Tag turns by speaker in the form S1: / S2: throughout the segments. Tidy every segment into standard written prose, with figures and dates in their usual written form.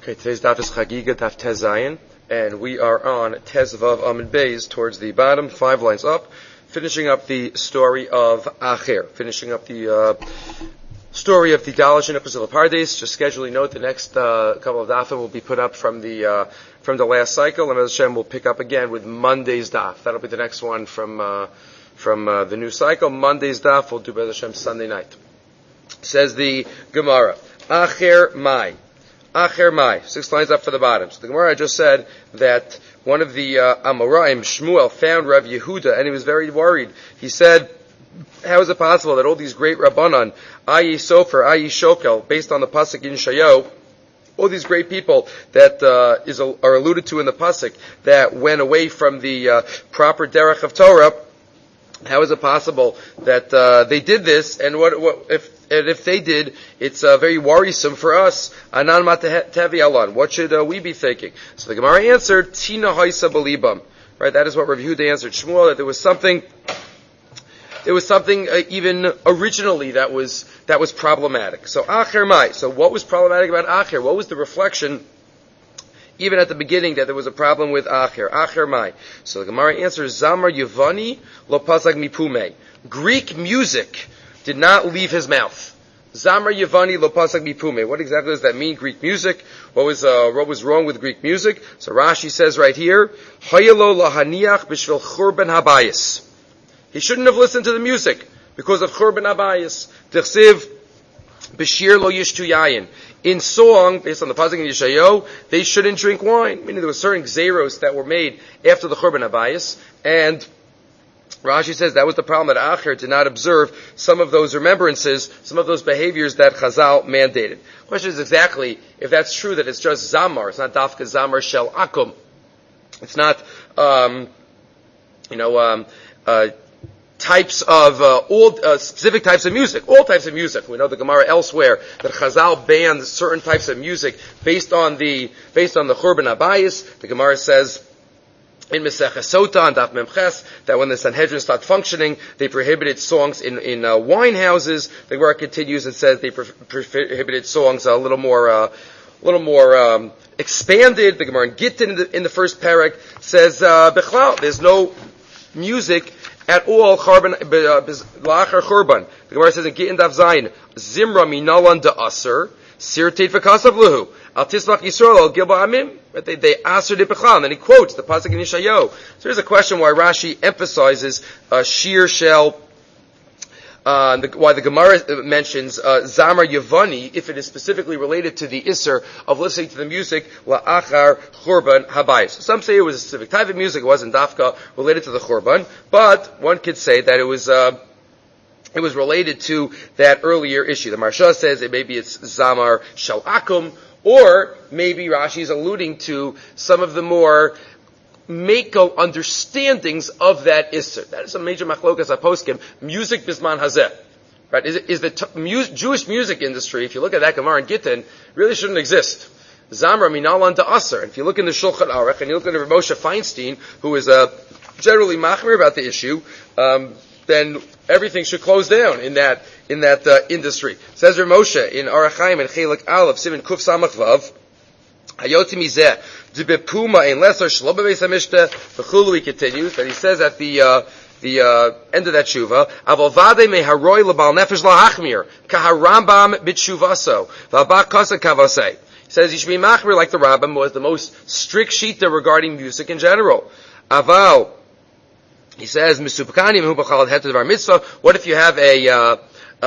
S1: Okay, today's daf is Chagiga, daf Tez Zayin, and we are on Tez Vav Amud Beis, towards the bottom, 5 lines up, finishing up the story of Acher, finishing up the story of the Dalash and Epazil Pardes. Just scheduling note, the next couple of dafim will be put up from the last cycle, and Hashem will pick up again with Monday's daf. That'll be the next one from the new cycle. Monday's daf will do Bez Hashem Sunday night. Says the Gemara, Acher Mai. Acher Mai, 6 lines up for the bottom. So the Gemara just said that one of the Amoraim, Shmuel, found Rav Yehuda, and he was very worried. He said, how is it possible that all these great Rabbanan, Ayi Sofer, Ayi Shokel, based on the Pasuk in Shayo, all these great people that are alluded to in the Pasuk, that went away from the proper derech of Torah, how is it possible that they did this, and if they did, it's very worrisome for us. Anan matevi alan. What should we be thinking? So the Gemara answered, Tina haisa belibam. Right, that is what Rav Yehuda answered Shmuel, that there was something even originally that was problematic. So Acher Mai. So what was problematic about Acher? What was the reflection even at the beginning that there was a problem with Acher? Acher Mai. So the Gemara answers, Zamar Yevani lo pasag mipume. Greek music did not leave his mouth. Zamar Yevani lo pasag mipume. What exactly does that mean? Greek music. What was wrong with Greek music? So Rashi says right here, Hayalo lahaniach b'shvil churban habayis. He shouldn't have listened to the music because of churban habayis. T'chsiv b'shir lo yishtu yayin. In song, based on the pasuk in Yeshayo, they shouldn't drink wine. Meaning there were certain gzeros that were made after the churban habayis, and Rashi says that was the problem, that Acher did not observe some of those remembrances, some of those behaviors that Chazal mandated. The question is exactly if that's true, that it's just Zamar. It's not Dafka Zamar Shel Akum. It's not, types of, specific types of music. All types of music. We know the Gemara elsewhere that Chazal banned certain types of music based on the Churban Habayis. The Gemara says, in Maseches Sota and Daf Memches, that when the Sanhedrin start functioning, they prohibited songs in wine houses. The Gemara continues and says they prohibited songs a little more expanded. The Gemara in Gittin in the first parak says, Bechlal, there's no music at all. La'achar Churban. The Gemara says in Gittin Daf Zayin, Zimra minalan da'aser, sirteit v'kasav luhu. Al tismach Yisrael al gil ba'amim. They answered it b'chal, and then he quotes the pasuk in Yeshayo. So here's a question why Rashi emphasizes shir shel, why the Gemara mentions Zamar Yevani, if it is specifically related to the Isser of listening to the music, la'achar Churban Habayis. Some say it was a specific type of music, it wasn't dafka related to the Churban, but one could say that it was related to that earlier issue. The Marsha says maybe it's Zamar Shel Akum, or maybe Rashi is alluding to some of the more Mako understandings of that Isser. That is a major machlokas aposkim. Music bisman hazeh. Right? Is the Jewish music industry, if you look at that Gemara in Gittin, really shouldn't exist. Zamra minalan da'aser. If you look in the Shulchan Aruch, and you look at Rav Moshe Feinstein, who is generally machmir about the issue, then everything should close down in that industry. Says Rav Moshe in Aruch Chaim and Chelik Aleph Siman Kuf Samach Vav, Hayoti mizeh dibepuma in lesser shloba beis hamishta. B'chulu he continues that he says at the end of that tshuva, avolvade meharoi lebal nefesh lahachmir kaharambam b'tshuvaso v'abak kasa kavasei. He says you should be machmir like the Rambam was the most strict shita regarding music in general. Aval, he says misupkanim hu b'chal het devar mitzvah. What if you have a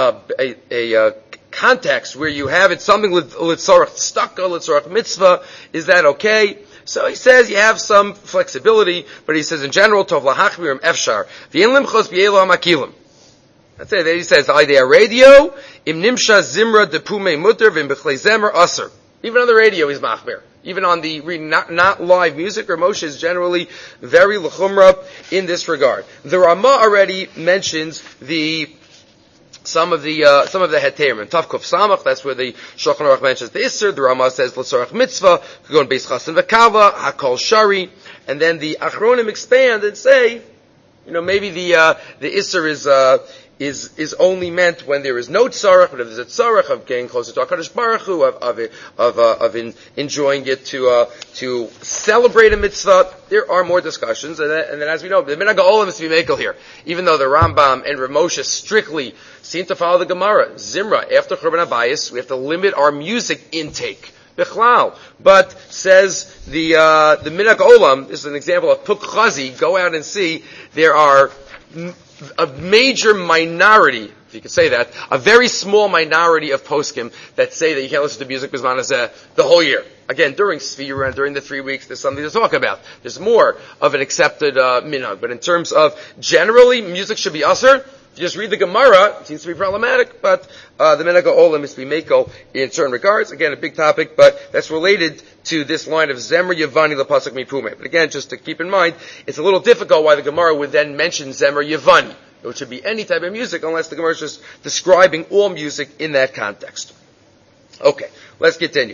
S1: context where you have it something litzorach staka, litzorach mitzvah? Is that okay? So he says you have some flexibility, but he says in general tov lahachmirim efshar v'in limchos b'yelo hamakilim. That's it. Then he says idea radio im nimsha zimra depume mutter v'im b'chlei zemer aser. Even on the radio he's machmir. Even on the not live music, Rav Moshe is generally very l'chumra in this regard. The Rama already mentions some of the heterim. In Tavkuf Samach, that's where the Shulchan Aruch mentions the Isser. The Rama says l'tzorach mitzvah, could go in Beis Chasan v'Kava, Hakol Shari, and then the Achronim expand and say, maybe the Isser is only meant when there is no tzarech, but if there's a tzarech of getting closer to HaKadosh Baruch Hu, of enjoying it to celebrate a mitzvah, there are more discussions, and then as we know, the minhag ha'olam is to be mekel here. Even though the Rambam and Rav Moshe strictly seem to follow the Gemara, Zimra, after Churban Abayis, we have to limit our music intake. But says the minhag ha'olam, this is an example of Puk Chazi, go out and see, there are a major minority, if you could say that, a very small minority of poskim that say that you can't listen to music bisman hazeh the whole year. Again, during Sfira and during the 3 weeks, there's something to talk about. There's more of an accepted minhag. But in terms of generally, music should be usher. If you just read the Gemara, it seems to be problematic, but the minhag ha'olam is to be mekel in certain regards. Again, a big topic, but that's related to this line of Zemer Yevani Lepasuk Mipume. But again, just to keep in mind, it's a little difficult why the Gemara would then mention Zemer Yevani. It should be any type of music unless the Gemara is just describing all music in that context. Okay, let's continue.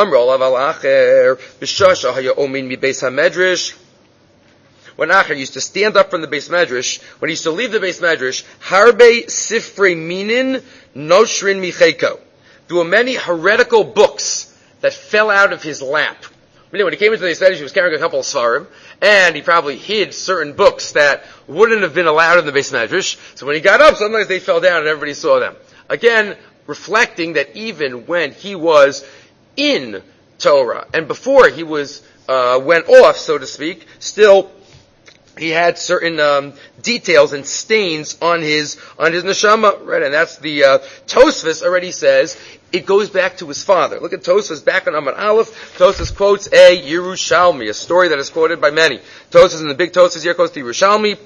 S1: When Acher used to stand up from the Beis Medrash, when he used to leave the Beis Medrash, Harbe Sifrei Minin Noshrin Micheko. There were many heretical books that fell out of his lap. When he came into the Beis Medrash, he was carrying a couple of Svarim, and he probably hid certain books that wouldn't have been allowed in the Beis Medrash. So when he got up, sometimes they fell down and everybody saw them. Again, reflecting that even when he was in Torah, and before he was went off, so to speak, still he had certain details and stains on his neshama, right? And that's the Tosfos already says it goes back to his father. Look at Tosfos back on Amud Aleph. Tosfos quotes a Yerushalmi, a story that is quoted by many. Tosfos in the big Tosfos here quotes the Yerushalmi,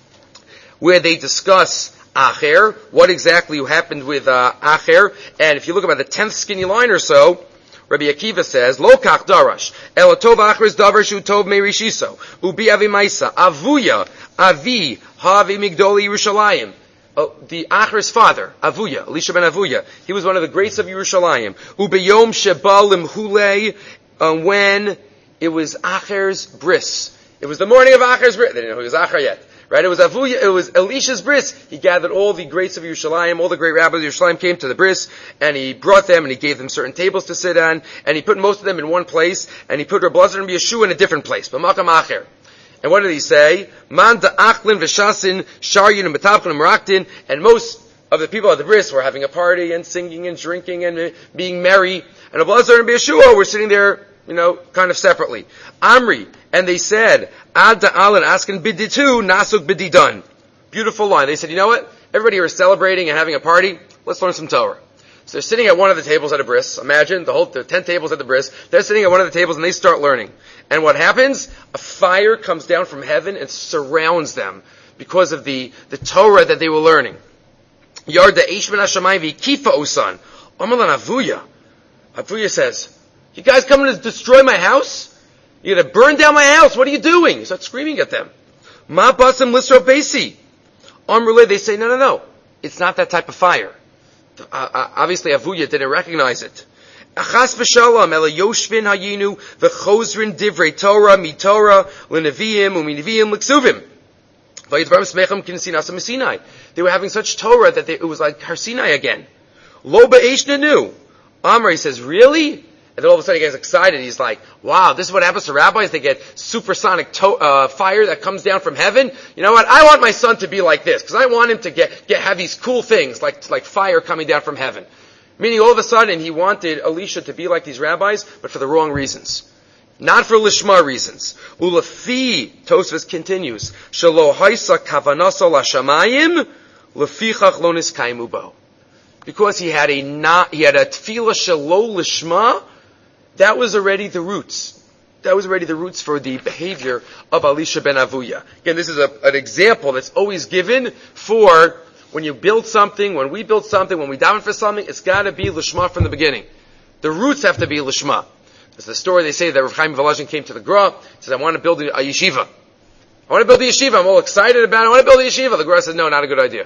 S1: where they discuss Acher, what exactly happened with Acher, and if you look about the 10th skinny line or so, Rabbi Akiva says, Lo kach darash, el tov achris davar shu tov merishiso, ubi avi maisa, avuya, avi, havi migdoli Yerushalayim. The Acher's father, Avuya, Elisha ben Avuya, he was one of the greats of Yerushalayim. Ubiyom sheba limhulei, when it was Acher's bris. It was the morning of Acher's bris. They didn't know he was Acher yet. Right? It was Avuya, it was Elisha's bris. He gathered all the greats of Yerushalayim, all the great rabbis of Yerushalayim came to the bris, and he brought them, and he gave them certain tables to sit on, and he put most of them in one place, and he put Reb Elazar and Yeshua in a different place. B'makam Acher. And what did he say? Man da'achlin v'shasin, sharyin and betavchin and meraktin, and most of the people at the bris were having a party, and singing, and drinking, and being merry, and Reb Elazar and Yeshua were sitting there, kind of separately. Amri, and they said, Ad da'alan askin biditu, nasuk bididun. Beautiful line. They said, you know what? Everybody here is celebrating and having a party. Let's learn some Torah. So they're sitting at one of the tables at a bris. Imagine, the 10 tables at the bris. They're sitting at one of the tables and they start learning. And what happens? A fire comes down from heaven and surrounds them because of the Torah that they were learning. Yarda eish ben hashamayim v'kifa osan. Amalan Avuya. Avuya says, you guys coming to destroy my house? You're going to burn down my house. What are you doing? You start screaming at them. Ma basam lisro besi. Amruleh, they say, no. It's not that type of fire. Obviously, Avuya didn't recognize it. Achas v'shalom ela yoshvin hayinu v'chozrin divrei Torah mi-Torah l'neviim u'mi-neviim l'ksuvim. V'yidvarim smecham kinsinasa m'Sinai. They were having such Torah that it was like Har Sinai again. Lo ba'esh nenu. Amr, says, really? And then all of a sudden he gets excited. He's like, wow, this is what happens to rabbis. They get supersonic fire that comes down from heaven. You know what? I want my son to be like this, because I want him to have these cool things, like fire coming down from heaven. Meaning all of a sudden he wanted Elisha to be like these rabbis, but for the wrong reasons. Not for lishma reasons. Ulafi, Tosfos continues, Shalo haisa kavanasa lashamayim, lefichach lo niskaimu bo. Because he had a tefillah shelo lishma, that was already the roots. That was already the roots for the behavior of Elisha ben Avuya. Again, this is an example that's always given for when you build something, when we build something, when we daven for something, it's got to be lishma from the beginning. The roots have to be lishma. There's the story they say that Rav Chaim Volozhin came to the Gra, says, I want to build a yeshiva. I want to build a yeshiva. I'm all excited about it. I want to build a yeshiva. The Gra says, no, not a good idea.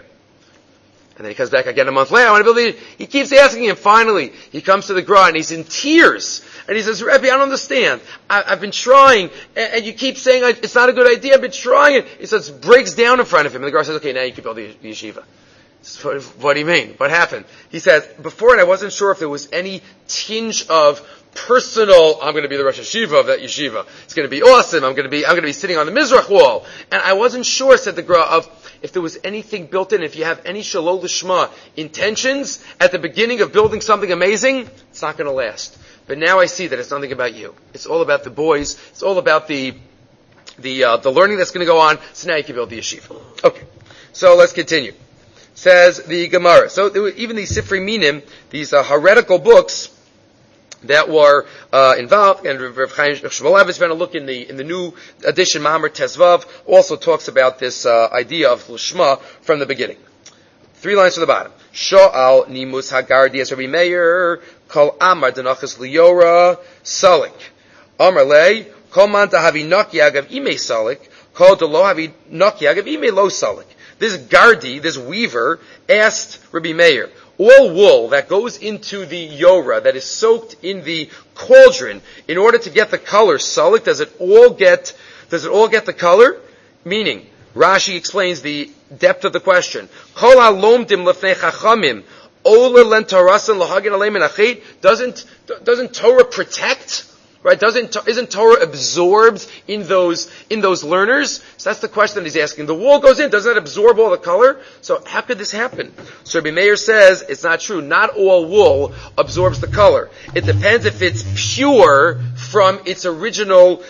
S1: And then he comes back again a month later. I want to build He keeps asking him. Finally, he comes to the Gra and he's in tears. And he says, Rebbe, I don't understand. I've been trying, and you keep saying it's not a good idea. I've been trying. He says, breaks down in front of him. And the Gra says, okay, now you can build the yeshiva. What do you mean? What happened? He says, before, and I wasn't sure if there was any tinge of personal, I'm going to be the Rosh Yeshiva of that yeshiva. It's going to be awesome. I'm going to be sitting on the Mizrach wall. And I wasn't sure, said the Gra, of if there was anything built in, if you have any Shalol Lishma intentions at the beginning of building something amazing, it's not going to last. But now I see that it's nothing about you. It's all about the boys. It's all about the learning that's going to go on. So now you can build the yeshiva. Okay. So let's continue. Says the Gemara. So there were even these Sifrei Minim, these heretical books that were involved, and Rav Chaim Shmulevitz is going to look in the new edition, Ma'amar Tezvav, also talks about this idea of Lishma from the beginning. 3 lines from the bottom. Sho'al nimus hagardi as Rabbi Meir kol amar denachas liyora salik amar lei kol man tahavi naki agav ime salik kol delo havi naki agav ime lo salik. This Gardi, this weaver, asked Rabbi Meir, all wool that goes into the Yorah, that is soaked in the cauldron, in order to get the color salik, does it all get the color? Meaning, Rashi explains the depth of the question. Kol halomdim lefnei chachamim, oler len tarasan lahagin aleim menachit. Doesn't Torah protect? Right? Isn't Torah absorbed in those learners? So that's the question that he's asking. The wool goes in, doesn't that absorb all the color? So how could this happen? So Rabbi Meir says it's not true. Not all wool absorbs the color. It depends if it's pure from its original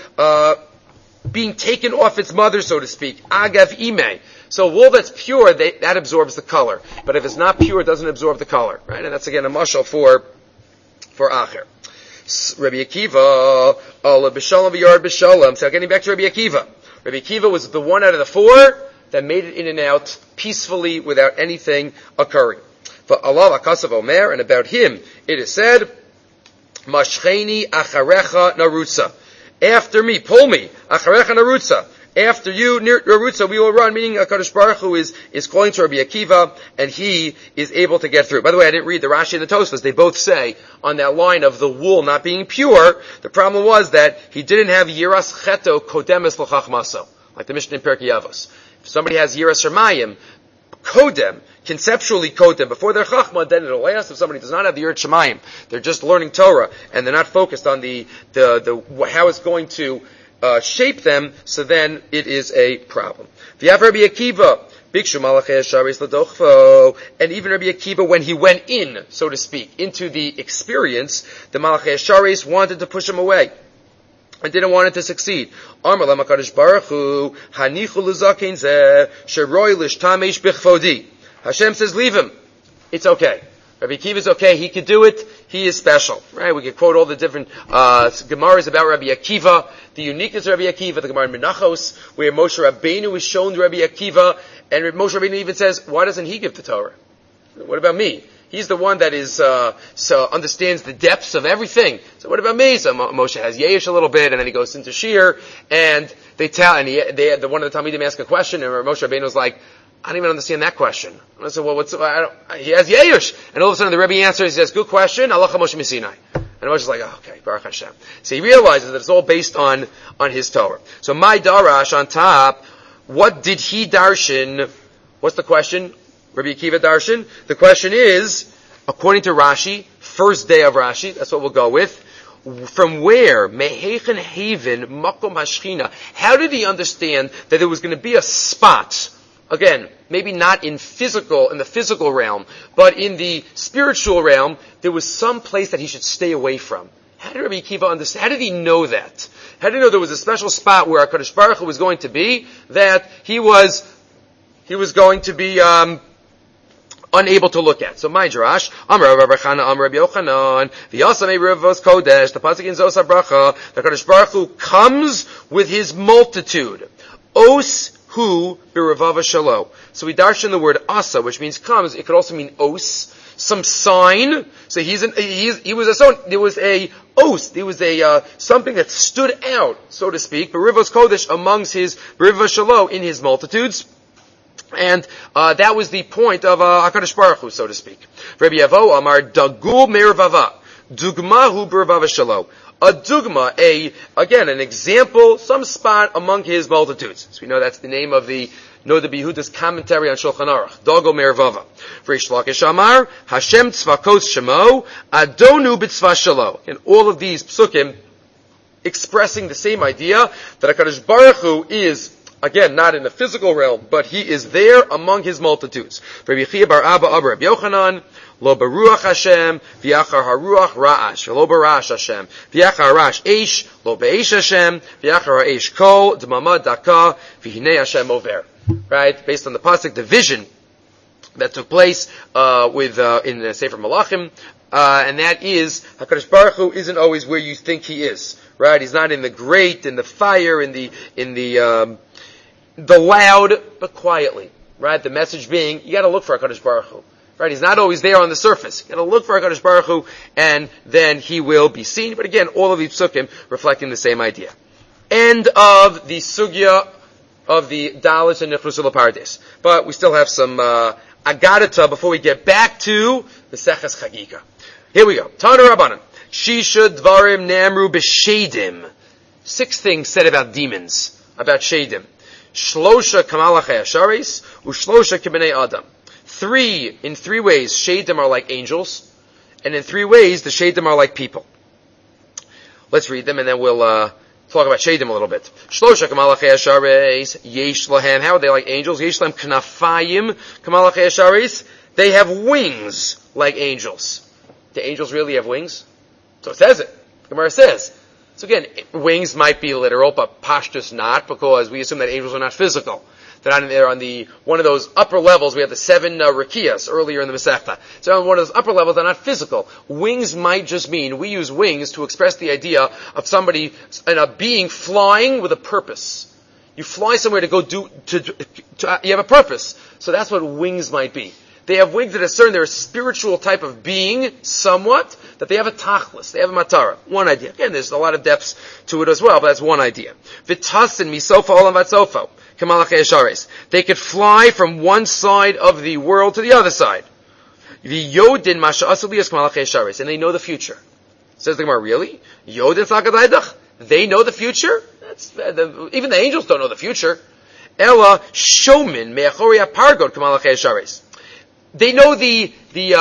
S1: being taken off its mother, so to speak. Agav ime. So wool that's pure, that absorbs the color. But if it's not pure, it doesn't absorb the color. Right? And that's again a mashal for Acher. Rabbi Akiva, Allah b'shalom v'yard b'shalom. So getting back to Rabbi Akiva. Rabbi Akiva was the one out of the 4 that made it in and out peacefully without anything occurring. For Allah akasav omer, and about him it is said, Mashcheni acharecha narutza. After me, pull me, acharecha narutza. After you, narutza, we will run, meaning HaKadosh Baruch Hu is calling to Rabbi Akiva, and he is able to get through. By the way, I didn't read the Rashi and the Tosfos. They both say, on that line of the wool not being pure, the problem was that he didn't have Yiras Cheto Kodemes L'Chachmaso, like the Mishnah in Perkei Avos. If somebody has Yiras Shemayim, Kodem, conceptually Kodem, before their Chachma, then it'll last. If somebody does not have the Yiras Shemayim, they're just learning Torah, and they're not focused on the how it's going to shape them, so then it is a problem. V'yav Rabbi Akiva, Bikshu Malachei Hasharis L'Dochvo, and even Rabbi Akiva, when he went in, so to speak, into the experience, the Malachei Hasharis wanted to push him away, and didn't want it to succeed. Amar Lam HaKadosh Baruch Hu, Hanichu L'Zakein Zeh, Sheroi L'Shtamesh B'Chvodi. Hashem says, leave him. It's okay. Rabbi Akiva is okay. He could do it. He is special. Right? We could quote all the different Gemaras about Rabbi Akiva. The uniqueness of Rabbi Akiva, the Gemara in Menachos, where Moshe Rabbeinu is shown to Rabbi Akiva, and Moshe Rabbeinu even says, why doesn't he give the Torah? What about me? He's the one that is so understands the depths of everything. So what about me? So Moshe has Yesh a little bit, and then he goes into Shir, and they tell, and one of the Talmidim ask a question, and Moshe Rabbeinu is like, I don't even understand that question. I said, well, he has Yesh. And all of a sudden the Rebbe answers, he says, good question, Halacha Moshe Misinai. And Moshe's like, oh, okay, Baruch Hashem. So he realizes that it's all based on his Torah. So my Darash on top, what did he darshan? What's the question? Rabbi Akiva darshan? The question is, according to Rashi, first day of Rashi, that's what we'll go with, from where? Mehechen Haven, Makom Hashchina. How did he understand that there was going to be a spot? Again, maybe not in the physical realm, but in the spiritual realm, there was some place that he should stay away from. How did Rabbi Akiva understand? How did he know that? How did he know there was a special spot where HaKadosh Baruch Hu was going to be, that he was going to be unable to look at? So my Jerash, Amar Rabbi Chana, Amar Rabbi Yochanan, V'yasam Rivos Kodesh, the pasuk in Zos HaBracha, the HaKadosh Baruch Hu comes with his multitude. Os Hu b'Ravava Shalo. So we darshan the word asa, which means comes. It could also mean os, some sign. So he was a son. There was a os. There was a something that stood out, so to speak. B'Rivos Kodesh amongst his b'Rivava Shalo in his multitudes. And that was the point of HaKadosh Baruch Hu, so to speak. Rabbi Yavo Amar Dagul Me'Ravava Dugmahu b'Ravava Shalo. A dugma, an example, some spot among his multitudes. So we know that's the name of the Know the Yehuda's commentary on Shulchan Aruch. Dogo Mervava. Reish Lakish Amar, Hashem tzvakos shemo, Adonu b'tzva shalo. And all of these psukim expressing the same idea that HaKadosh Baruch Hu is, again, not in the physical realm, but He is there among His multitudes. Rabbi Chia bar Abba Abba Rabbi Yochanan, Lo baruach Hashem, v'yachar haruach ra'ash, lo barash Hashem, v'yachar harash eish, lo be'esh Hashem, v'yachar ha'eish kol, d'mama daka, v'hinei Hashem over. Right? Based on the pasuk, the vision that took place in the Sefer Malachim, and that is HaKadosh Baruch Hu isn't always where you think He is. Right? He's not in the great, in the fire, in the loud, but quietly. Right? The message being, you got to look for HaKadosh Baruch Hu. Right? He's not always there on the surface. You got to look for HaKadosh Baruch Hu, and then He will be seen. But again, all of these psukim reflecting the same idea. End of the sugya of the Dalit and Nechlusul Pardes. But we still have some agadata before we get back to the Seches Chagiga. Here we go. Tana Rabbanan. Shisha Dvarim Namru B'Shedim. 6 things said about demons, about Shedim. Shlosha Kamalachei Asharis, Ushlosha Kibnei Adam. In 3 ways, Shedim are like angels, and in 3 ways, the Shedim are like people. Let's read them, and then we'll talk about Shedim a little bit. Shlosha Kamalachei Asharis, Yesh Lahem. How are they like angels? Yesh Lahem Knafayim Kamalachei Asharis. They have wings like angels. Do angels really have wings? So it says it. The Gemara says. So again, wings might be literal, but pashtus not, because we assume that angels are not physical. They're on one of those upper levels. We have the 7 Rakiyas earlier in the Masechta. So on one of those upper levels, they're not physical. Wings might just mean, we use wings to express the idea of somebody and a being flying with a purpose. You fly somewhere to go you have a purpose. So that's what wings might be. They have wings that are certain they're a spiritual type of being, somewhat, that they have a tachlis, they have a matara. One idea. Again, there's a lot of depths to it as well, but that's one idea. V'tasin misofa olam vatzofo, kamalachei ashares. They could fly from one side of the world to the other side. V'yodin masha asalias kamalachei ashares. And they know the future. Says the Gemara, really? Yodin sakadaydach? They know the future? Even the angels don't know the future. Ella shomin me'achori apargod kamalachei ashares. They know they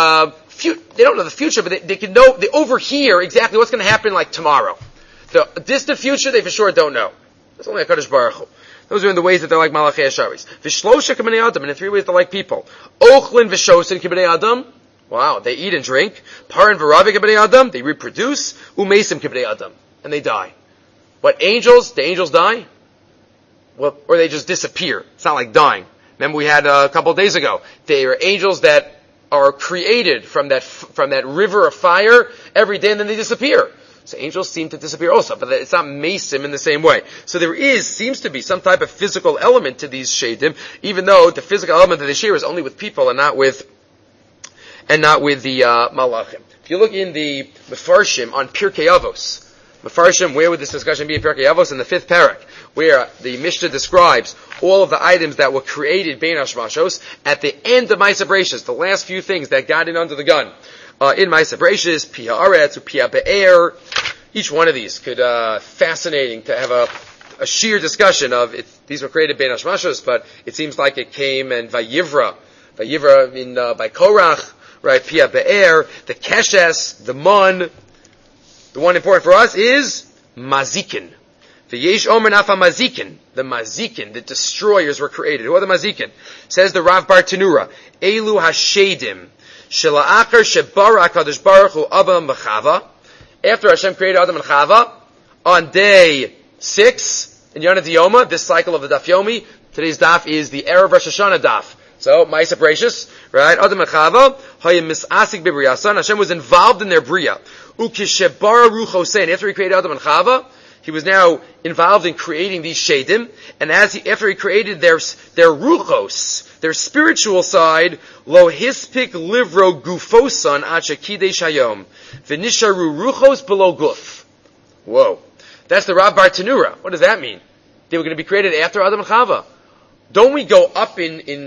S1: don't know the future, but they can know, they overhear exactly what's going to happen like tomorrow. The distant future, they for sure don't know. That's only HaKadosh Baruch Hu. Those are in the ways that they're like Malachei Asharis. Vishlosha k'bnei Adam, and in 3 ways they're like people. Ochlin v'shosin k'bnei Adam. Wow, they eat and drink. Paran v'ravi k'bnei Adam, they reproduce. Umesim k'bnei Adam, and they die. But angels, the angels die? Well, or they just disappear. It's not like dying. Remember we had a couple of days ago. They are angels that are created from that river of fire every day, and then they disappear. So angels seem to disappear also, but it's not mesim in the same way. So there seems to be some type of physical element to these shedim, even though the physical element that they share is only with people and not with the malachim. If you look in the Mefarshim on Pirkei Avos, Mefarshim, where would this discussion be in Pirkei Avos? In the 5th parak, where the Mishnah describes all of the items that were created Bein Hashmashos at the end of Ma'aseh Bereishis, the last few things that got in under the gun. In Ma'aseh Bereishis, Pia Aretz, Pia Be'er, each one of these could, fascinating to have a sheer discussion of it. These were created Bein Hashmashos, but it seems like it came in Vayivra by Korach, right? Pia Be'er, the Keshes, the Mun. The one important for us is Mazikin. The Yesh Omer Nafa Mazikin. The Mazikin, the destroyers were created. Who are the Mazikin? Says the Rav Bar Tanura. Elu Hashedim. Shela'achar Shebara HaKadosh Baruch Hu Adam V'Chava. After Hashem created Adam and Chava, on day 6, in Yonah Diyoma, this cycle of the Daf Yomi, today's Daf is the Erev Rosh Hashanah Daf. So, Ma'aseh Bereishis, right? Adam and Chava, Hayim Mis'asik B'Briyasan. Hashem was involved in their Bria. Ukishebara Rucho Sein. After he created Adam and Chava, he was now involved in creating these Shedim, and after he created their Ruchos, their spiritual side, Lo Hispik Livro Gufosan Acha Kidesh Hayom, V'nisharu Ruchos Below Guf. Whoa. That's the Rav Bar Tanura. What does that mean? They were going to be created after Adam and Chava. Don't we go up in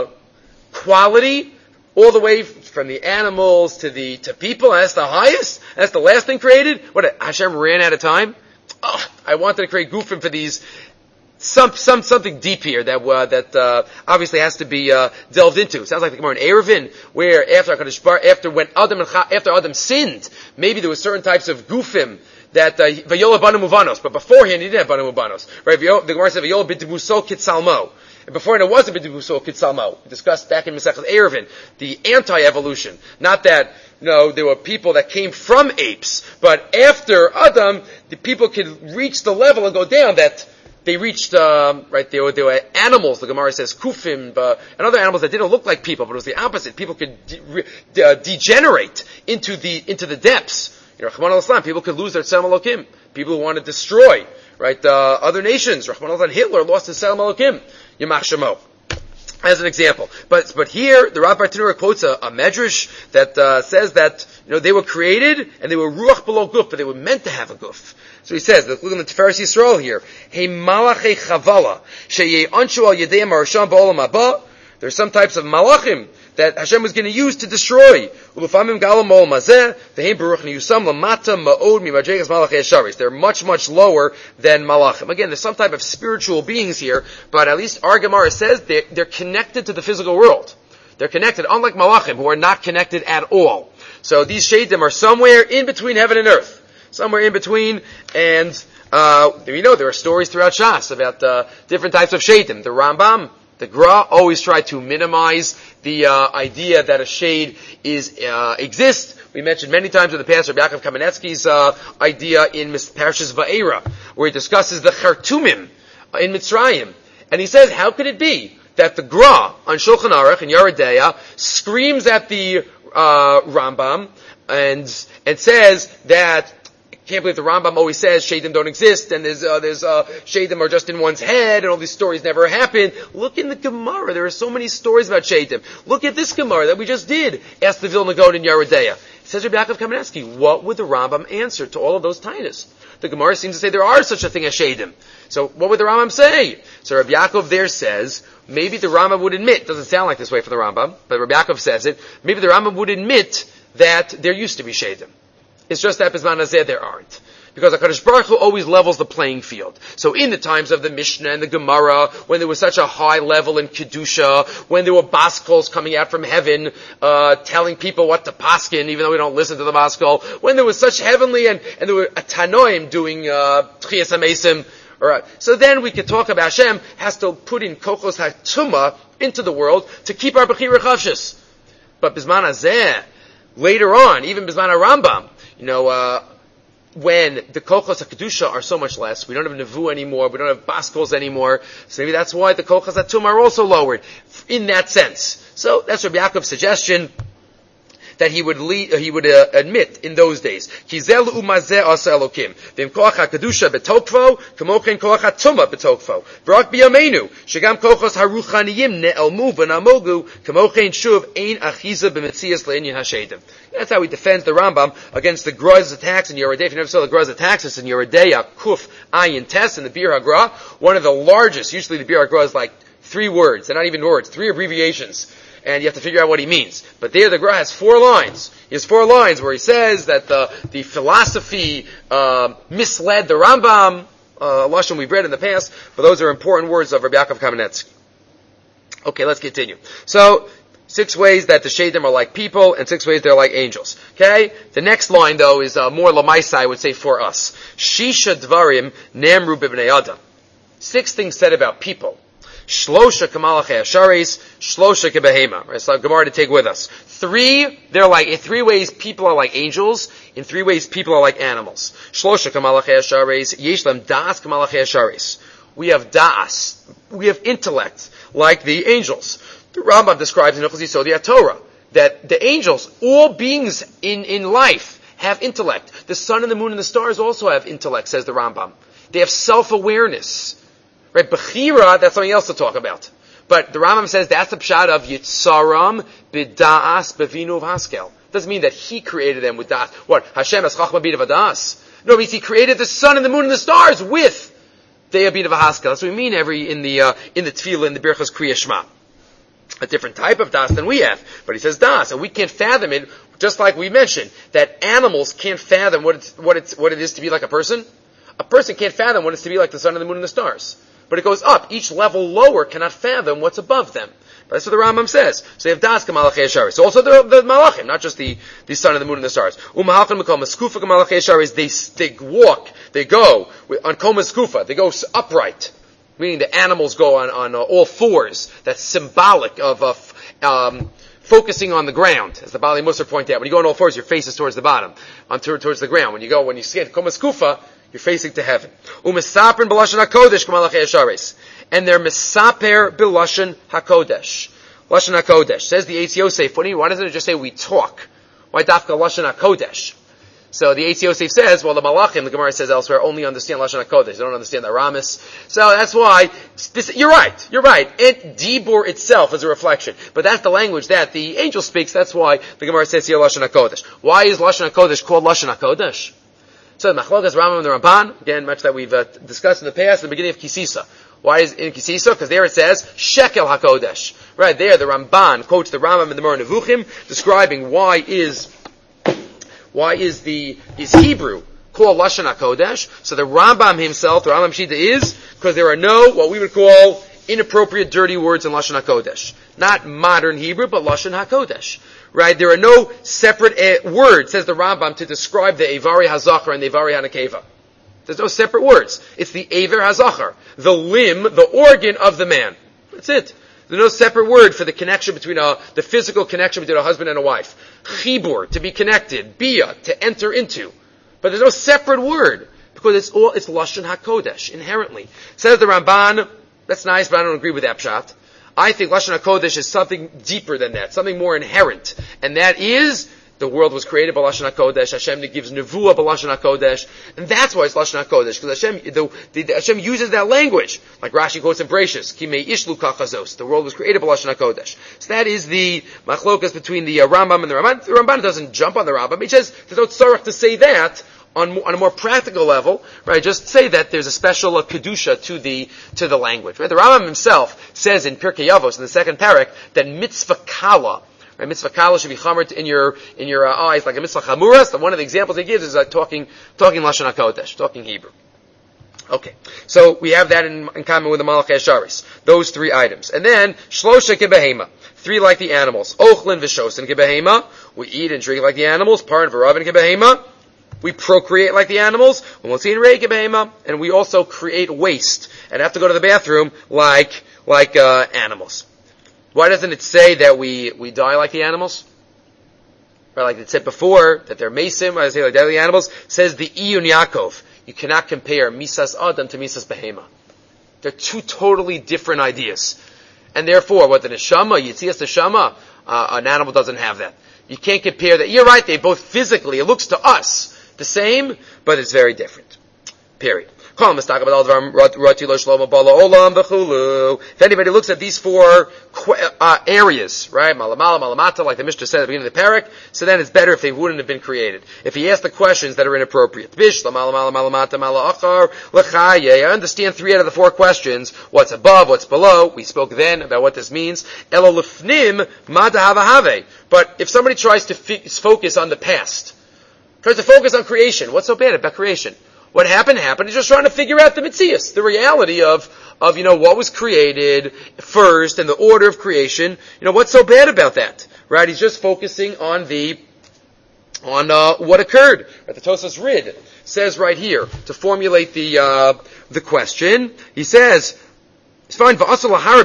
S1: quality all the way from the animals to people? That's the highest? That's the last thing created? What, Hashem ran out of time? Oh, I wanted to create Gufim for these
S2: something deep here that obviously has to be delved into. It sounds like the Gemara in Eruvin, where after Adam sinned, maybe there were certain types of gufim that Vayola Banu Muvanos, but beforehand he didn't have Banu Muvanos. Right? The Gemara said Vayola B'Dibuso Kitsalmo. And beforehand it wasn't B'Dibuso Kitsalmo. We discussed back in Masechet Eruvin the anti-evolution. Not that there were people that came from apes, but after Adam, the people could reach the level and go down that they reached, right, there were animals, the Gemara says, kufim, and other animals that didn't look like people, but it was the opposite. People could degenerate into the depths. Rahman al-Islam, people could lose their Tselem Elokim. People who want to destroy, right, other nations. Rahman al-Islam, Hitler lost his Tselem Elokim. Yamach Shemo. As an example. But here, the Rav Bartenura quotes a medrash that says that, they were created, and they were ruach below guf, but they were meant to have a guf. So he says, look at the Tiferes Yisrael here. Hey malachei chavala, sheyei anshu al yedeim harasham ba'olam haba. There's some types of malachim that Hashem was going to use to destroy. They're much, much lower than malachim. Again, there's some type of spiritual beings here, but at least our Gemara says they're connected to the physical world. They're connected, unlike malachim, who are not connected at all. So these shaitim are somewhere in between heaven and earth. Somewhere in between, and there are stories throughout Shas about different types of shaitim. The Rambam, the Gra, always try to minimize the idea that a shade exists. We mentioned many times in the past Rabbi Yaakov Kamenetsky's idea in Parashas Va'era, where he discusses the Chartumim in Mitzrayim. And he says, how could it be that the Gra on Shulchan Aruch in Yoreh De'ah screams at the Rambam and says that, can't believe the Rambam always says Shadim don't exist, and there's Shadim are just in one's head, and all these stories never happened. Look in the Gemara. There are so many stories about Shadim. Look at this Gemara that we just did. Ask the Vilna Gaon in Yoreh De'ah. Says Rabbi Yaakov Kamenetsky, what would the Rambam answer to all of those tainas? The Gemara seems to say there are such a thing as Shadim. So what would the Rambam say? So Rabbi Yaakov there says, maybe the Rambam would admit, doesn't sound like this way for the Rambam, but Rabbi Yaakov says it, maybe the Rambam would admit that there used to be Shadim. It's just that Bisman Hazeh there aren't. Because HaKadosh Baruch Hu always levels the playing field. So in the times of the Mishnah and the Gemara, when there was such a high level in Kedusha, when there were baskals coming out from heaven, telling people what to paskin, even though we don't listen to the baskal, when there was such heavenly, and there were a Tanoim doing Tchias HaMesim, so then we could talk about Hashem has to put in Kochos HaTumah into the world to keep our Bechira Chavshis. But Bisman Hazeh, later on, even Bisman HaRambam, when the Kochos HaKedusha are so much less, we don't have Nevu anymore, we don't have Baskals anymore, so maybe that's why the Kochos HaTum are also lowered, in that sense. So that's Rabbi Yaakov's suggestion, that he would admit in those days. Kizel umazeh asa Elokim. V'im koach HaKedusha betokvo, k'mochen koach HaTumah betokvo. V'rak b'yameinu, shegam kochos haruchaniyim ne'elmu v'namogu, k'mochen shuv ein achiza b'metzias le'inyan hashedim. That's how he defends the Rambam against the Gra's attacks in Yoreh De'ah. If you never saw the Gra's attacks, it's in Yoreh De'ah, Kuf, Ayin, Tes, and the Bir HaGra. One of the largest, usually the Bir HaGra is like 3 words. They're not even words, 3 abbreviations. And you have to figure out what he means. But there the Gra has 4 lines. He has 4 lines where he says that the philosophy misled the Rambam, Lashon we've read in the past, but those are important words of Rabbi Yaakov Kamenetsky. Okay, let's continue. So, 6 ways that the Shadim are like people, and 6 ways they're like angels. Okay? The next line, though, is more Lamaisa, I would say, for us. Shisha Dvarim Nemru B'bnei Adam. 6 things said about people. Shlosha Kamalachei Asharis, Shlosha Kebehema. Right, so Gemara to take with us. 3, they're like, in 3 ways people are like angels, in 3 ways people are like animals. Shlosha Kamalachei Asharis, Yeshlem Das Kamalachei Asharis. We have Das, we have intellect, like the angels. The Rambam describes in Hilchos Yesod Torah that the angels, all beings in life, have intellect. The sun and the moon and the stars also have intellect, says the Rambam. They have self-awareness. Right? Bechira, that's something else to talk about. But the Rambam says that's the pshat of Yitzaram b'da'as b'vinu v'haskel. Doesn't mean that he created them with da'as. What? Hashem has chachma b'ida v'da'as. No, it means he created the sun and the moon and the stars with de'ah b'ida v'haskel. That's what we mean in the tefillah, in the Birchas Kriya Shema. A different type of das than we have. But he says das, and we can't fathom it, just like we mentioned, that animals can't fathom what it is to be like a person. A person can't fathom what it's to be like the sun and the moon and the stars. but it goes up. Each level lower cannot fathom what's above them. But that's what the Rambam says. So you have Das Malachei Sharis. So also the Malachim, not just the sun and the moon and the stars. Umahalchim Mikol Maskufa Malachei Sharis. They walk, they go on Kol Maskufa. They go upright, meaning the animals go on all fours. That's symbolic of focusing on the ground, as the Bali Musar pointed out. When you go on all fours, your face is towards the bottom, towards the ground. When you stand Kol Maskufa, you're facing to heaven. Umesaper b'lashon hakodesh k'malachei Sharis. And they're mesaper b'lashon hakodesh. Lashon hakodesh. Says the Eitz Yosef, why doesn't it just say we talk? Why dafka lashon hakodesh? So the Eitz Yosef says, well, the Malachim, the Gemara says elsewhere, only understand lashon hakodesh. They don't understand the Aramis. So that's why, you're right. Dibur itself is a reflection. But that's the language that the angel speaks. That's why the Gemara says here lashon hakodesh. Why is lashon hakodesh called lashon hakodesh? So the Machlokas Rambam and the Ramban, again, much that we've discussed in the past, the beginning of Kisisa. Why is it in Kisisa? Because there it says Shekel HaKodesh. Right there, the Ramban quotes the Rambam in the Moreh Nevuchim, describing why is Hebrew called Lashon HaKodesh. So the Rambam himself, the Rambam Shita, is because there are no what we would call inappropriate, dirty words in Lashon HaKodesh. Not modern Hebrew, but Lashon HaKodesh. Right? There are no separate words, says the Rambam, to describe the Eivari HaZachar and the Eivari HaNekeva. There's no separate words. It's the Eivar HaZachar, the limb, the organ of the man. That's it. There's no separate word for the connection between the physical connection between a husband and a wife. Chibur, to be connected. Bia, to enter into. But there's no separate word, because it's Lashon HaKodesh, inherently. Says the Ramban, that's nice, but I don't agree with that pshat. I think Lashon HaKodesh is something deeper than that, something more inherent. And that is, the world was created by Lashon HaKodesh. Hashem gives Nevuah by Lashon HaKodesh. And that's why it's Lashon HaKodesh. Because Hashem uses that language. Like Rashi quotes in Bereshis, Ki mei ishlu kachazos. The world was created by Lashon HaKodesh. So that is the machlokas between the Rambam and the Ramban. The Ramban doesn't jump on the Rambam. He says, there's no tzarech to say that on a more practical level, right? Just say that there's a special kedusha to the language, right? The Rambam himself says in Pirkei Avos, in the second parak, that mitzvah kala, right? Mitzvah kala should be chamer in your eyes like a mitzvah chamuras. One of the examples he gives is talking Lashon HaKodesh, talking Hebrew. Okay, so we have that in common with the Malachei Sharis. Those three items. And then, Shlosha kebehema. Three like the animals. Ochlin v'shosin kebehema. We eat and drink like the animals. Paran v'ravin kebehema. We procreate like the animals, and we also create waste and have to go to the bathroom like animals. Why doesn't it say that we die like the animals? Right, like it said before, that they're mesim, I say like the animals. It says the Iyun Yaakov. You cannot compare Misas Adam to Misas Behema. They're two totally different ideas. And therefore, what the Neshama, Yitzias Neshama, an animal doesn't have that. You can't compare that. You're right, they both physically, it looks to us the same, but it's very different. Period. If anybody looks at these four areas, right, malamala, malamata, like the Mishnah said at the beginning of the parak, so then it's better if they wouldn't have been created. If he asked the questions that are inappropriate. I understand 3 out of the 4 questions. What's above, what's below. We spoke then about what this means. But if somebody tries to focus on the past, tries to focus on creation, what's so bad about creation? What happened. He's just trying to figure out the mitzias, the reality of what was created first and the order of creation. What's so bad about that? Right? He's just focusing on what occurred. Right? The Tosas Rid says right here to formulate the question. He says, it's fine. But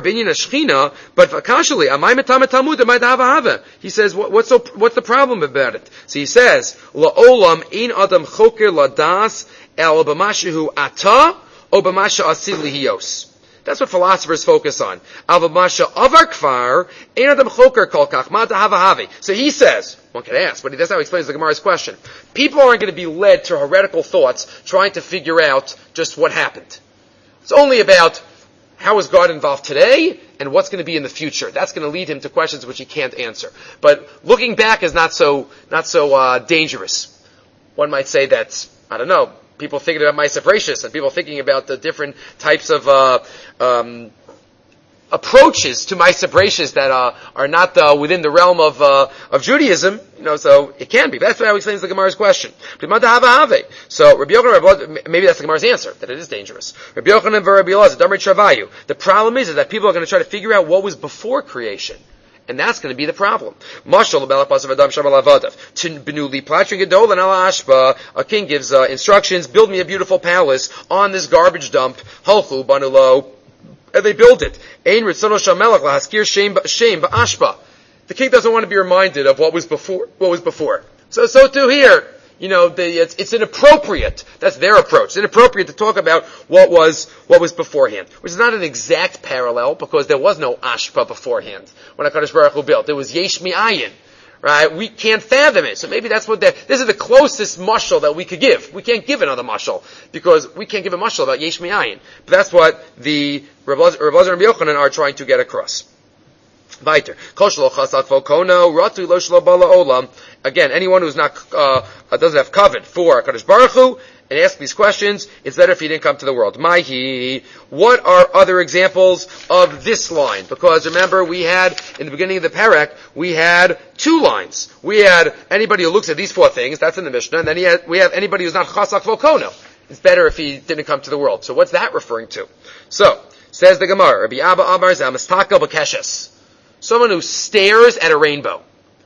S2: he says, what's the problem about it? So he says, la'olam ein adam choker ladas el b'mashehu ata o b'mashe asid lihiyos. That's what philosophers focus on. Al b'mashe avar kfar ein adam choker kol kach ma dahava. So he says, one can ask, but that's how he explains the Gemara's question. People aren't going to be led to heretical thoughts trying to figure out just what happened. It's only about how is God involved today, and what's going to be in the future? That's going to lead him to questions which he can't answer. But looking back is not so dangerous. One might say that, I don't know, people thinking about Ma'aseh Bereishis, and people thinking about the different types of approaches to Ma'aser Bereishis that are not within the realm of Judaism, so it can be. But that's how he explains the Gemara's question. So Rabbi Yochanan, maybe that's the Gemara's answer, that it is dangerous. Rabbi Yochanan and Rabbi Elazar, Damrei Travayu. The problem is that people are going to try to figure out what was before creation. And that's going to be the problem. A king gives instructions, build me a beautiful palace on this garbage dump. And they build it. The king doesn't want to be reminded of what was before. So too here. It's inappropriate. That's their approach. It's inappropriate to talk about what was beforehand, which is not an exact parallel because there was no ashpa beforehand when HaKadosh Baruch Hu built. There was yesh mi'ayin, right? We can't fathom it. So maybe that's this is the closest mashal that we could give. We can't give another mashal because we can't give a mashal about yesh mi'ayin. But that's what the Rav Elazar and Rabbi Yochanan are trying to get across. Weiter. Again, anyone who's not doesn't have covet for HaKadosh Baruch Hu and ask these questions, it's better if he didn't come to the world. Maihi. What are other examples of this line? Because remember, we had in the beginning of the parak, we had 2 lines. We had anybody who looks at these 4 things, that's in the Mishnah, and then we have anybody who's not chasak vokono. It's better if he didn't come to the world. So what's that referring to? So says the Gemara, Rabbi Abba Amar Zamastakel B'Keshes. Someone who stares at a rainbow.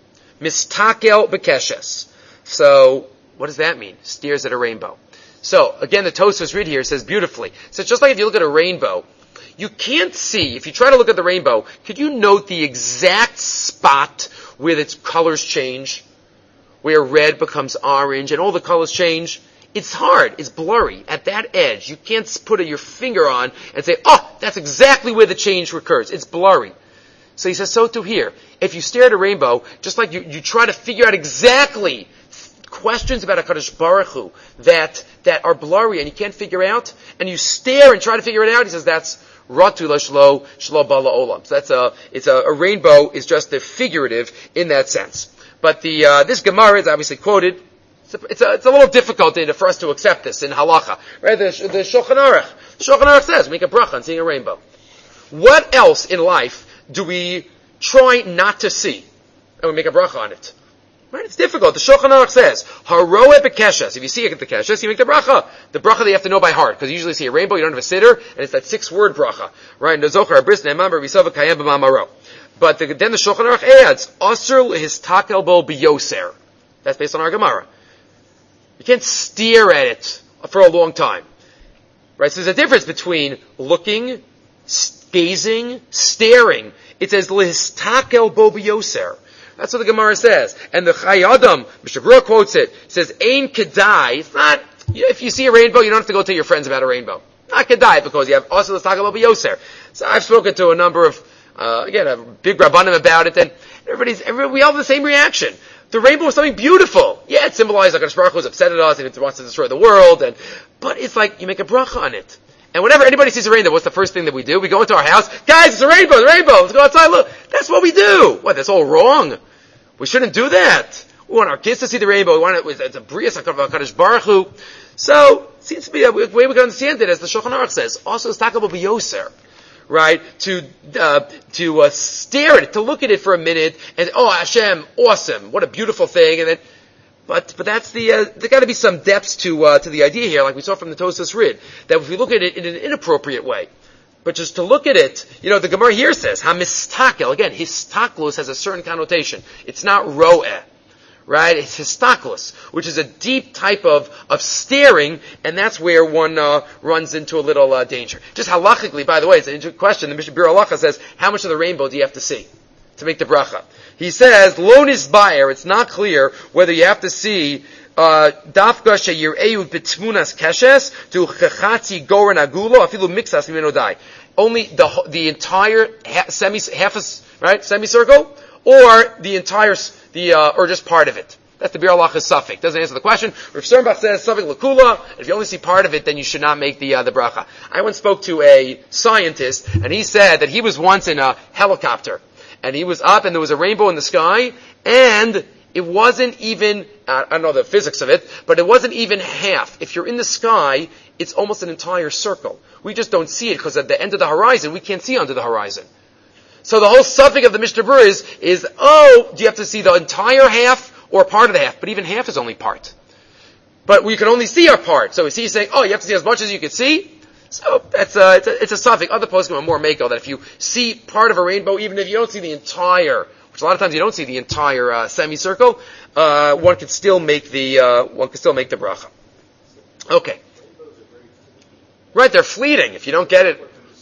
S2: Mistakel B'Keshes. So, what does that mean? Stares at a rainbow. So, again, the Tosfos read here says beautifully. So it's just like if you look at a rainbow, you can't see, if you try to look at the rainbow, could you note the exact spot where its colors change? Where red becomes orange and all the colors change? It's hard. It's blurry. At that edge, you can't put your finger on and say, that's exactly where the change occurs. It's blurry. So he says, so too here. If you stare at a rainbow, just like you try to figure out exactly questions about HaKadosh Baruch Hu that are blurry and you can't figure out, and you stare and try to figure it out, he says that's Ratu Shlo Bala Olam. So it's a rainbow is just a figurative in that sense. But this Gemara is obviously quoted. It's a little difficult for us to accept this in halacha. Right? The Shulchan Aruch. Shulchan Aruch says, make a bracha on seeing a rainbow. What else in life do we try not to see? And we make a bracha on it. Right? It's difficult. The Shulchan Aruch says, Haroeh B'Keshes. If you see it at the Keshes, you make the bracha. The bracha that you have to know by heart. Because you usually see a rainbow, you don't have a siddur, and it's that 6-word bracha. Right? Nozochar Abris Ne'emam B'Risava Kayem B'Mamaro. But then the Shulchan Aruch adds, Asur L'Histakel Bo B'Yoser. That's based on our Gemara. You can't stare at it for a long time. Right? So there's a difference between looking, gazing, staring. It says L'Histakel Bo B'Yoser. That's what the Gemara says. And the Chai Adam, Mr. Brewer quotes it, says, Ein Kedai. It's not, if you see a rainbow, you don't have to go tell your friends about a rainbow. Not Kedai, because you have also L'Histakel Bo B'Yoser. So I've spoken to a number of, again, a big Rabbanim about it, and we all have the same reaction. The rainbow is something beautiful. Yeah, it symbolizes HaKadosh Baruch Hu is upset at us and it wants to destroy the world, but it's like, you make a bracha on it. And whenever anybody sees a rainbow, what's the first thing that we do? We go into our house, guys, it's a rainbow, let's go outside, look. That's what we do. What, that's all wrong? We shouldn't do that. We want our kids to see the rainbow. We want it's a brias HaKadosh Baruch Hu. So, it seems to be a way we can understand it, as the Shulchan Aruch says. Also, it's Takabah B'Yoser. Right? To stare at it, to look at it for a minute, and, Hashem, awesome, what a beautiful thing, and then, but that's there gotta be some depths to the idea here, like we saw from the Tosfos Rid, that if we look at it in an inappropriate way, but just to look at it, the Gemara here says, hamistakel, again, histaklus has a certain connotation. It's not ro'eh. Right? It's histaklus, which is a deep type of staring, and that's where one runs into a little danger. Just halachically, by the way, it's an interesting question. The Mishnah Bir Halacha says, how much of the rainbow do you have to see to make the bracha? He says, lo nisbayer, it's not clear whether you have to see dafka sheyireu b'tmunas keshes to chechatzi goren agulo afilu mixas mimeno dai. Only the entire semicircle, or the entire or just part of it. That's the Bir Halacha suffix. Doesn't answer the question. Rav Sternbach says suffix lakula. If you only see part of it, then you should not make the bracha. I once spoke to a scientist, and he said that he was once in a helicopter, and he was up, and there was a rainbow in the sky, and it wasn't even, I don't know the physics of it, but it wasn't even half. If you're in the sky, it's almost an entire circle. We just don't see it because at the end of the horizon, we can't see under the horizon. So the whole subject of the Mishnah Berurah is, do you have to see the entire half or part of the half? But even half is only part. But we can only see our part. So he's saying, you have to see as much as you can see? So that's it's a suffix. Other poskim are more mako that if you see part of a rainbow, even if you don't see the entire, which a lot of times you don't see the entire semicircle, one can still make the bracha. Okay. Right, they're fleeting. If you don't get it,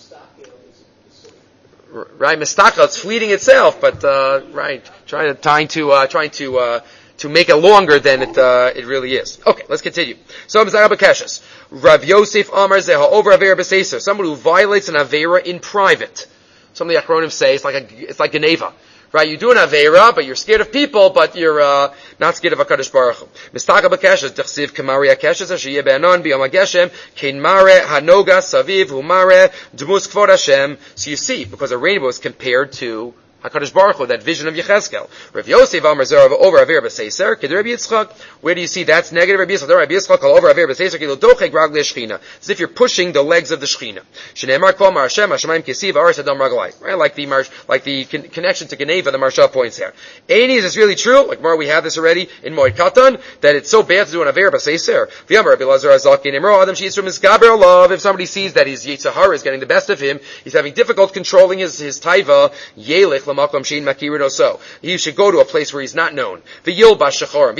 S2: right, mistaka, it's fleeting itself. But right, trying to make it longer than it really is. Okay, let's continue. So Rav Yosef Amar Zeha over Avera B'Seiser, someone who violates an Avera in private. Some of the Achronim say it's like Geneva. Right, you do an Avera, but you're scared of people, but you're not scared of HaKadosh Baruch Hu. Mistaka b'keshes, d'chsiv k'mari ha'keshes, sheyeh be'anon b'yom ha'geshem, kein mare ha'noga saviv hu'mare d'mus kvod Hashem. So you see, because a rainbow is compared to HaKadosh Baruch Hu, that vision of Yechezkel. Rav Yosef Amar Zerav over Avera B'Seiser, K'd Rabbi Yitzchak. Where do you see that's negative? Rabbi Yitzchak call over Avera B'Seiser, K'lo docheg raglei Shechina. As if you're pushing the legs of the Shechina. Shneimar kol mar Hashem, Hashemayim kesiv, Aretz Adam raglai. Right? Like the connection to Geneva, the Marsha points out. Any, is this really true? Like Mar, we have this already in Moed Katan, that it's so bad to do an Avera B'Seiser. V'yamar Rabbi Lazar Azalki Nimro, Adam Sheyitzru Miskaber Alav. If somebody sees that his Yitzhahara is getting the best of him, he's having difficult controlling his taiva, Yelech l'makom shein makir. So he should go to a place where he's not known. And he should go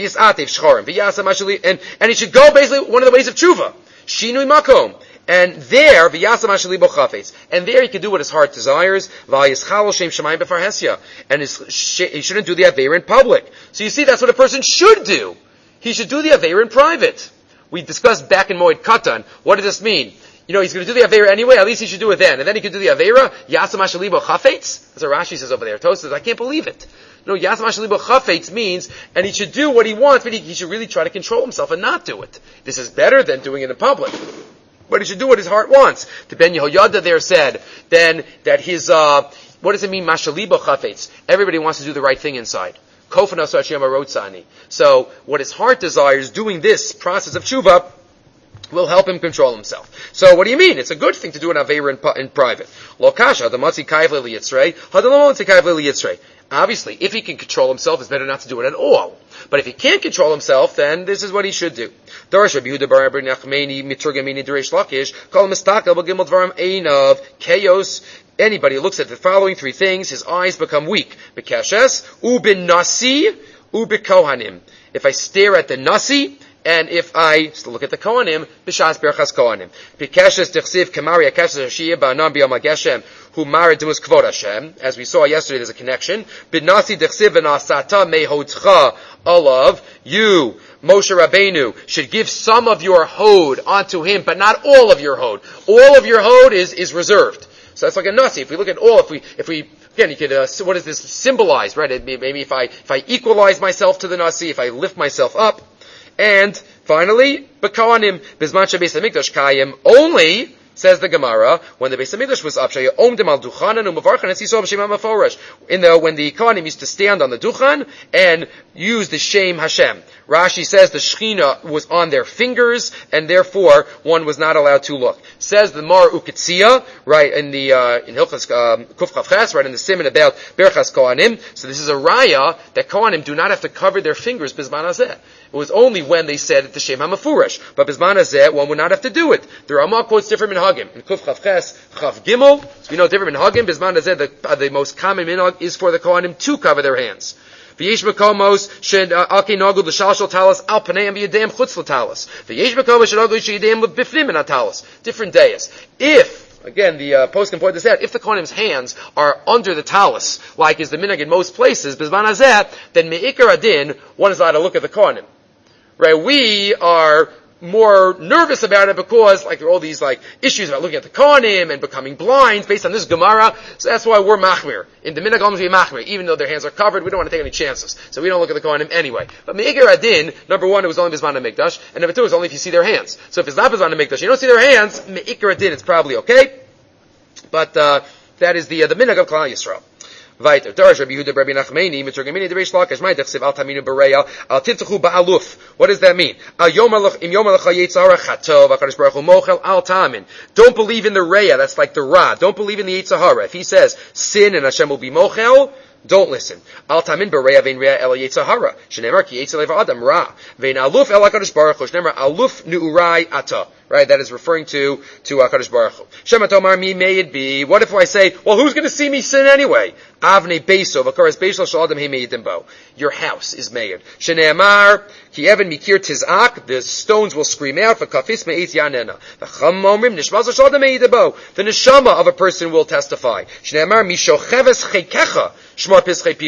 S2: basically one of the ways of tshuva. Shinui makom. And there, and there he can do what his heart desires. And he shouldn't do the Aveira in public. So you see, that's what a person should do. He should do the Aveira in private. We discussed back in Moed Katan. What does this mean? He's going to do the Aveira anyway, at least he should do it then. And then he can do the Aveira, Yasam Ashalibo Chafetz. That's what Rashi says over there. Tosfos says, I can't believe it. No, Yasam Ashalibo Chafetz means, and he should do what he wants, but he should really try to control himself and not do it. This is better than doing it in public. But he should do what his heart wants. The Ben Yehoyada there said, then, that his, what does it mean, Mashalibo Chafetz? Everybody wants to do the right thing inside. So, what his heart desires, doing this process of tshuva, will help him control himself. So what do you mean? It's a good thing to do an Aveira in private. Obviously, if he can control himself, it's better not to do it at all. But if he can't control himself, then this is what he should do. Anybody who looks at the following three things, his eyes become weak. Bekeshes, ubin nasi, ubikohanim. If I stare at the nasi, and if I still look at the Kohanim, b'shas berachas Kohanim. B'keshes tichsiv kamari akeshes hashiyah ba'anan b'yom hageshem hu marid demus kvod Hashem. As we saw yesterday, there's a connection. B'nasi tichsiv v'nasata mehodcha alav. You, Moshe Rabbeinu, should give some of your hod onto him, but not all of your hod. All of your hod is reserved. So that's like a nasi. If we look at all, if we again, you could, what does this symbolize, right? Maybe if I equalize myself to the nasi, if I lift myself up. And finally, B'Kohanim Bizman Beis Hamikdash Kayim only, says the Gemara, when the Beis Hamikdash was up, when the Kohanim used to stand on the Duchan and use the Shem Hashem. Rashi says the Shechina was on their fingers, and therefore one was not allowed to look. Says the Mar Uketzia, right, in Hilchas Kuf Chav Ches, right, in the Siman about Berachas Kohanim. So this is a raya that Kohanim do not have to cover their fingers Bizman Hazeh. It was only when they said the Shem HaMafurash. But Bizman Hazeh, one would not have to do it. The Ramah quotes different minhagim. In Kuf Chav Ches, Chav Gimel, so we know different minhagim. Bizman Hazeh, the most common minhag is for the Kohanim to cover their hands. V'yesh mekomos she'alkei nagu l'shalshal talis al paneim v'yadem chutz l'talis. V'yesh mekomos she'nagu she'yadem b'fnim in talis. Different days. If, again, the post can point this out, if the Kohanim's hands are under the talis, like is the minhag in most places, Bizman Hazeh, then me'ikar adin, one is allowed to look at the Kohanim. Right? We are more nervous about it because, like, there are all these, like, issues about looking at the Kohanim and becoming blind based on this Gemara. So that's why we're machmir. In the minhag we machmir. Even though their hands are covered, we don't want to take any chances. So we don't look at the Kohanim anyway. But me'ikar adin, number one, it was only Bizman HaMikdash, and number two, it's only if you see their hands. So if it's not Bizman HaMikdash, you don't see their hands, me'ikar adin, it's probably okay. But, that is the minhag of Klal Yisrael.
S1: Weiter. Darash Rabbi Yehuda Rabbi Nachmani, Mitzorgamini the Reish Lakish, Ma'idach Siv Al Taminu Bereya, Al Titzachu Ba'aluf. What does that mean? Im Yom Alacha Yitzhara Chatov, HaKadosh Baruch Hu Mochel Al Tamin. Don't believe in the Reya, that's like the Ra. Don't believe in the Yitzhara. If he says, sin and Hashem will be Mochel, don't listen. Al tamin bereya vein reya el yitzhara. Shneimar ki yitzel eva adam ra. Vein aluf el HaKadosh Baruch Hu. Shneimar aluf nu'urai ata. Right, that is referring to HaKadosh Baruch Hu. Shema tomar mi may it be. What if I say, well, who's going to see me sin anyway? Avnei beiso v'karas beiso shel adam he meidim bo. Your house is made. Shneimar ki even mikir tizak. The stones will scream out for kafis me'it yanena. V'cham omrim nishmazo shel adam meidim bo. The neshama of a person will testify. Shneimar mishocheves chekecha. What is in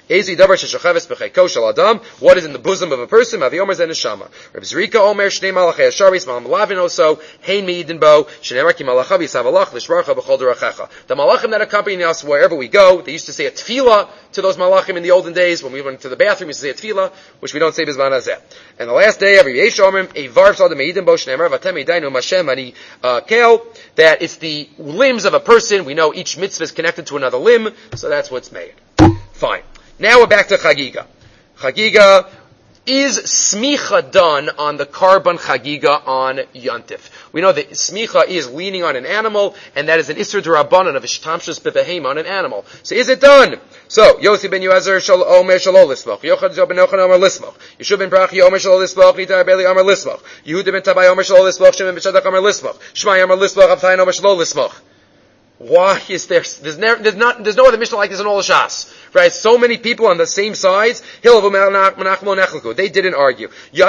S1: the bosom of a person? Rabbi Zrika Omer Shnei Malachei Hasharis Malam Lavin also Hein Meidin Bo Shneimar Ki Malacha V'Savalach L'Shvarcha B'Chol D'Rachecha. The Malachim that accompany us wherever we go, they used to say a tefillah to those Malachim in the olden days. When we went to the bathroom, we used to say a tefillah, which we don't say B'Zman Hazeh. And the last day, every Yesh Omrim a Varv Sada Meidin Bo Shneimar V'Atem Eidainu Mashem Ani Kel. That it's the limbs of a person. We know each mitzvah is connected to another limb, so that's what's made. Fine. Now we're back to Chagiga. Chagiga, is smicha done on the Karban Chagiga on Yontif? We know that smicha is leaning on an animal, and that is an Isser D'Rabbanan of Ishtamshus B'Behem on an animal. So is it done? So, Yossi ben Yuazer Omer Shalol Lismoch, Yochad ben Ochan Omer Lismoch, Yeshua ben Brachi Omer Shalol Lismoch, Nita Beli Omer Lismoch, Yehuda ben Tabai Omer Shalol Lismoch, Shimon ben Shadak Omer Lismoch, Shmai Omer Lismoch, Avtayin Omer Shalol Lismoch. Why is there's no other Mishnah like this in all the Shas, right? So many people on the same sides. They didn't argue.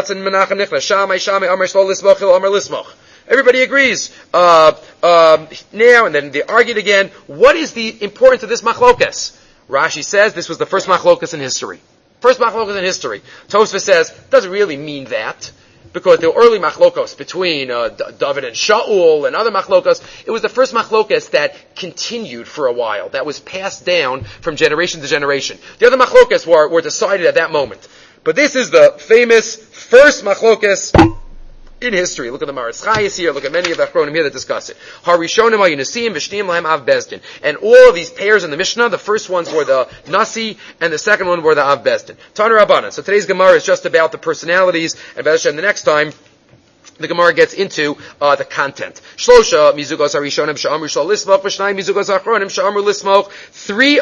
S1: Everybody agrees. Now and then they argued again. What is the importance of this machlokas? Rashi says this was the first machlokas in history. First machlokas in history. Tosfos says doesn't really mean that, because there were early machlokos between David and Shaul and other machlokos. It was the first machlokas that continued for a while, that was passed down from generation to generation. The other machlokas were decided at that moment. But this is the famous first machlokas in history. Look at the Maris Chayes here, look at many of the Achronim here that discuss it. Harishonim HaYunasim V'Shneim Lahem Av Bezdin. And all of these pairs in the Mishnah, the first ones were the Nasi, and the second one were the Av Bezdin. Tana Rabbanan. So today's Gemara is just about the personalities, and Be'ez Hashem, the next time, the Gemara gets into the content. Shlosha mizugos harishonim she'amru shel lismoch, v'shnayim mizugos ha'achronim she'amru lismoch. Three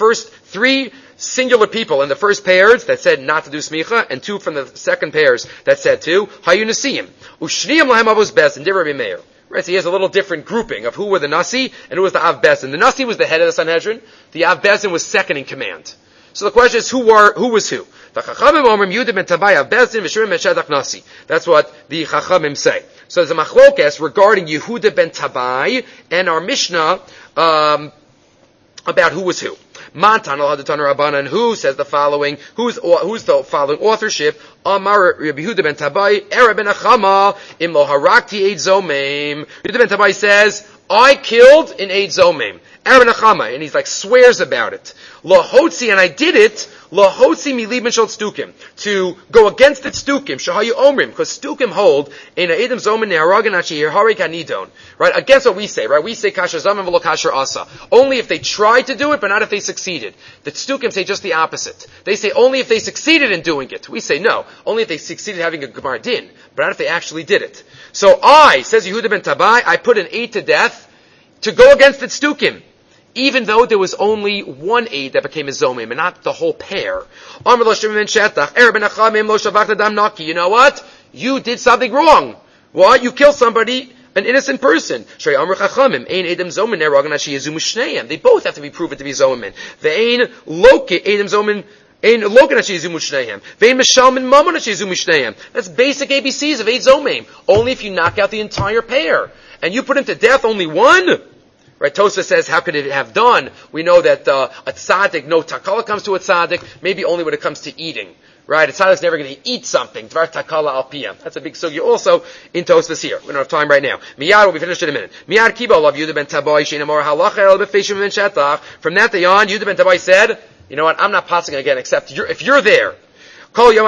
S1: singular people in the first pairs that said not to do smicha, and two from the second pairs that said to. Hayunasim u'shniyim lahem avos best and Rabbi Meir. Right, so he has a little different grouping of who were the Nasi and who was the Av Bezdin. The Nasi was the head of the Sanhedrin. The Av Bezdin was second in command. So the question is, who was who? The Chachamim Omer Yehuda ben Tabai Av Bezdin v'Shimon ben Shadach Nasi. That's what the Chachamim say. So there's a machlokes regarding Yehuda ben Tabai and our Mishnah about who was who. Mantan al Hadatan Rabbanan, who says the following? Who's the following authorship? Amar Rabbi Yehuda ben Tabai, Ere ben Achama, im lo harakti eid zomeim. Yehuda ben Tabai says, I killed an eid zomeim. Ere ben Achama, and he's like swears about it. Lo hotzi, and I did it. Lo hotzi mi libin shel tzdukim, to go against the tzdukim. Shahayu omrim, because tzdukim hold in a edom zomen ne'aragan achi hirharek anidon. Right, against what we say. Right, we say kasher zaman v'lo kasher asa. Only if they tried to do it, but not if they succeeded. The tzdukim say just the opposite. They say only if they succeeded in doing it. We say no, only if they succeeded having a gemar din, but not if they actually did it. So says Yehuda ben Tabai, I put an eid to death to go against the tzdukim, even though there was only one aid that became a zomim, and not the whole pair. You know what? You did something wrong. What? You killed somebody, an innocent person. They both have to be proven to be zomim. That's basic ABCs of 8 zomim. Only if you knock out the entire pair. And you put him to death, only one? Right, Tosfos says, how could it have done? We know that a tzaddik, no takala comes to a tzaddik, maybe only when it comes to eating. Right, a tzaddik's never going to eat something. Dvar takala al piyam. That's a big sugya also in Tosfos here. We don't have time right now. Miyad will be finished in a minute. Miyad kibo love Yehuda ben Tabai, sheina mor halacha el befeshim ben shetach. From that day on, Yehuda ben Tabai said, you know what, I'm not passing again except if you're there. And for the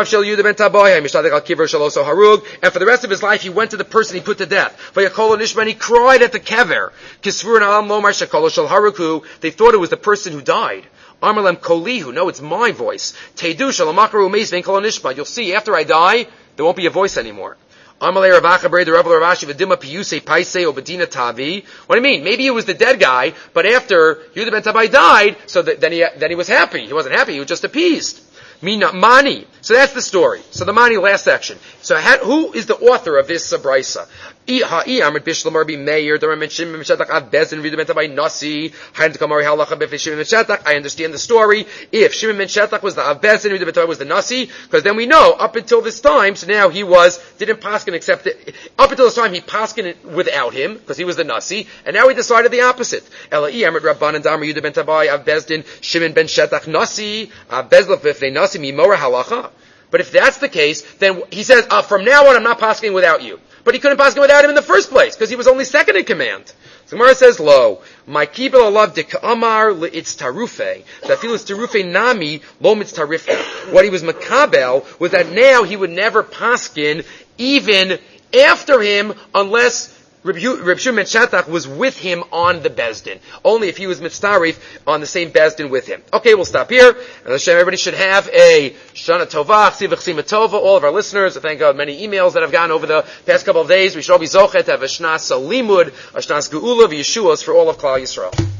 S1: rest of his life, he went to the person he put to death. He cried at the kever. They thought it was the person who died.
S2: Amalem kolihu. No, it's my voice. Teidu shalamakaru meis vein kol nishma. You'll see after I die, there won't be a voice anymore. Amalei Ravacha Bray the Rav Ravashi V'dima Piyusei Paisei Obedina Tavi. What do you mean? Maybe it was the dead guy, but after Yehuda ben Tabai died, so then he was happy. He wasn't happy. He was just appeased. Mina Mani. So that's the story. So the Mani, last section. So who is the author of this brisa? I understand the story. If Shimon ben Shetach was the Av Bezin, Yehuda ben Tabai was the Nasi, because then we know up until this time, so now he didn't paskin accept it. Up until this time, he paskin it without him, because he was the Nasi, and now he decided the opposite. Shimon ben Shetach Nasi, Av Bezin Nasi Mimora Halacha. But if that's the case, then he says, from now on I'm not pasking without you. But he couldn't pass without him in the first place, because he was only second in command. So Gemara says, lo, my kibel alav de ka'amar it's tarufe. That feels tarufe nami, lo mitz tarife. What he was makabel was that now he would never paskin even after him unless Reb Shimon ben Shetach was with him on the Bezdin. Only if he was mitzarif on the same Bezdin with him. Okay, we'll stop here. And everybody should have a Shana Tova, Chsiv Chsima Tova. All of our listeners, thank God, many emails that have gotten over the past couple of days. We should all be zochet to have a Shnas Limud, a Shnas Geula, Yeshuas for all of Klal Yisrael.